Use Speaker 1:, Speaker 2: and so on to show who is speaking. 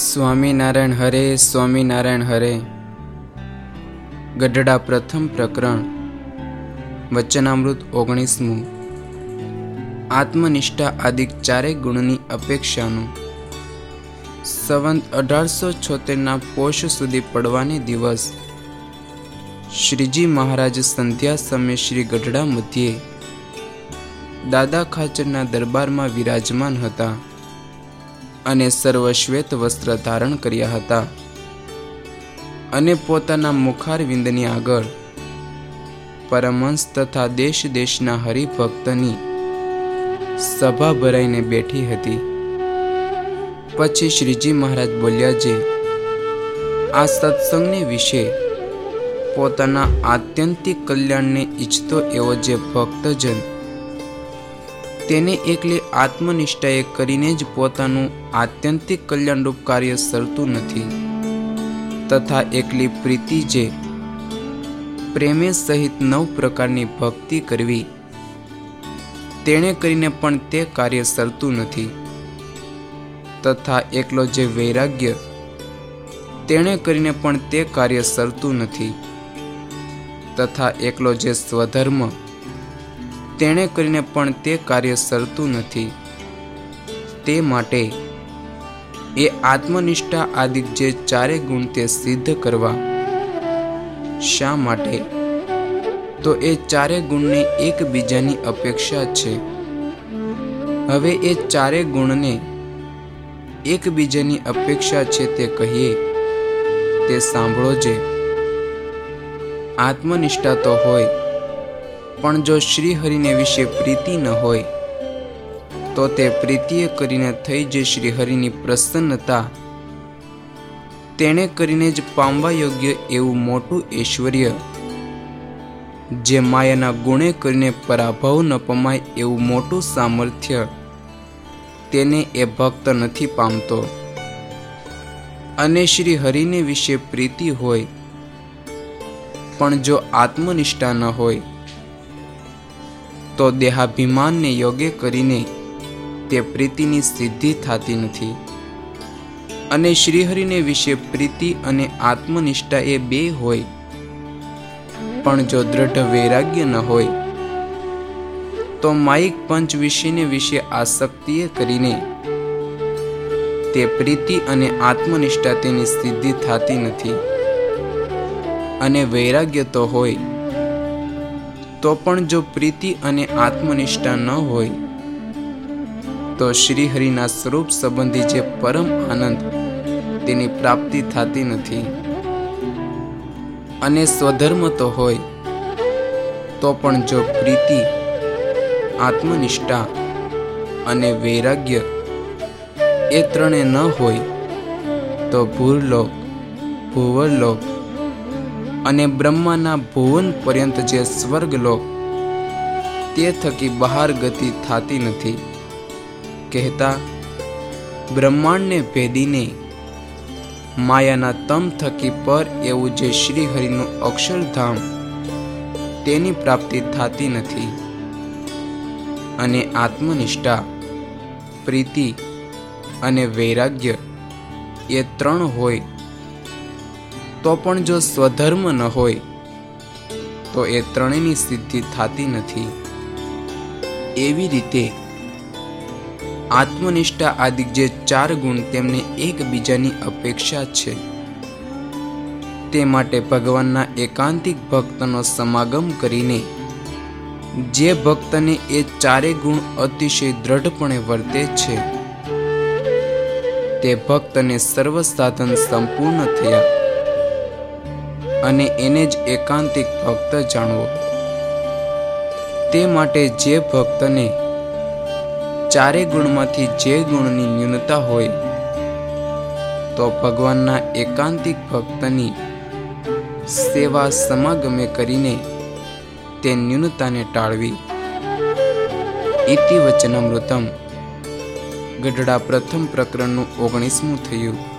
Speaker 1: સ્વામિનારાયણ હરે, સ્વામિનારાયણ હરે. ગઢડા પ્રથમ પ્રકરણ વચનામૃત 19મું. આત્મનિષ્ઠા આદિક ચારે ગુણની અપેક્ષાનું. સંવંત 1876 પોષ સુધી પડવાને દિવસ શ્રીજી મહારાજ સંધ્યા સમયે શ્રી ગઢડા મધ્યે દાદા ખાચરના દરબારમાં વિરાજમાન હતા અને સર્વશ્વેત વસ્ત્ર ધારણ કર્યા હતા અને પોતાના મુખારવિંદની આગળ પરમહંસ તથા દેશ દેશના હરિભક્તની સભા ભરાઈને બેઠી હતી. પછી શ્રીજી મહારાજ બોલ્યા, જે આ સત્સંગને વિશે પોતાના આત્યંતિક કલ્યાણને ઈચ્છતો એવો જે ભક્તજન તેને એકલી આત્મનિષ્ઠાએ કરીને જ પોતાનું આત્યંતિક કલ્યાણરૂપ કાર્ય સરતું નથી, તથા એકલી પ્રીતિ જે પ્રેમે સહિત 9 પ્રકારની ભક્તિ કરવી તેણે કરીને પણ તે કાર્ય સરતું નથી, તથા એકલો જે વૈરાગ્ય તેણે કરીને પણ તે કાર્ય સરતું નથી, તથા એકલો જે સ્વધર્મ તેણે કરીને પણ તે કાર્ય સરતું નથી. તે માટે એ આત્મનિષ્ઠા આદિક જે ચારે ગુણ તે સિદ્ધ કરવા. શા માટે? તો એ ચારે ગુણને એકબીજાની અપેક્ષા છે. હવે એ ચારે ગુણને એકબીજાની અપેક્ષા છે તે કહીએ તે સાંભળો. જે આત્મનિષ્ઠા તો હોય, પણ જો શ્રીહરિને વિશે પ્રીતિ ન હોય તો તે પ્રીતિએ કરીને થઈ જે શ્રીહરિની પ્રસન્નતા તેણે કરીને જ પામવા યોગ્ય એવું મોટું ઐશ્વર્ય, જે માયાના ગુણે કરીને પરાભવ ન પમાય એવું મોટું સામર્થ્ય તેને એ ભક્ત નથી પામતો. અને શ્રીહરિને વિશે પ્રીતિ હોય પણ જો આત્મનિષ્ઠા ન હોય તો દેહાભિમાનને યોગ્ય કરીને તે પ્રીતિની સિદ્ધિ થતી નથી. અને શ્રીહરિને વિશે પ્રીતિ અને આત્મનિષ્ઠા એ બે હોય પણ જો દ્રઢ વૈરાગ્ય ન હોય તો માયિક પંચ વિષયને વિશે આસક્તિએ કરીને તે પ્રીતિ અને આત્મનિષ્ઠા તેની સિદ્ધિ થતી નથી. અને વૈરાગ્ય તો હોય તો પણ જો પ્રીતિ અને આત્મનિષ્ઠા ન હોય તો શ્રીહરિના સ્વરૂપ સંબંધી જે પરમ આનંદ તેની પ્રાપ્તિ થતી નથી. અને સ્વધર્મ તો હોય તો પણ જો પ્રીતિ, આત્મનિષ્ઠા અને વૈરાગ્ય એ ત્રણે ન હોય તો ભૂરલોક, ભુવરલોક અને બ્રહ્માના ભુવન પર્યંત જે સ્વર્ગલોક તે થકી બહાર ગતિ થતી નથી. કહેતા બ્રહ્માંડને ભેદીને માયાના તમ થકી પર એવું જે શ્રીહરિનું અક્ષરધામ તેની પ્રાપ્તિ થતી નથી. અને આત્મનિષ્ઠા, પ્રીતિ અને વૈરાગ્ય એ 3 હોય તો પણ જો સ્વધર્મ ન હોય તો એ ત્રણેયની સિદ્ધિ થતી નથી. એવી રીતે આત્મનિષ્ઠા આદિક જે 4 ગુણ તેમને એકબીજાની અપેક્ષા છે. તે માટે ભગવાનના એકાંતિક ભક્તનો સમાગમ કરીને જે ભક્તને એ 4 ગુણ અતિશય દ્રઢપણે વર્તે છે તે ભક્તને સર્વ સાધન સંપૂર્ણ થયા અને એને જ એકાંતિક ભક્ત જાણવો. તે માટે જે ભક્તને 4 ગુણમાંથી જે ગુણની ન્યૂનતા હોય તો ભગવાનના એકાંતિક ભક્તની સેવા સમાગમે કરીને તે ન્યૂનતાને ટાળવી. ઇતિ વચનામૃતમ. ગઢડા પ્રથમ પ્રકરણનું 19મું થયું.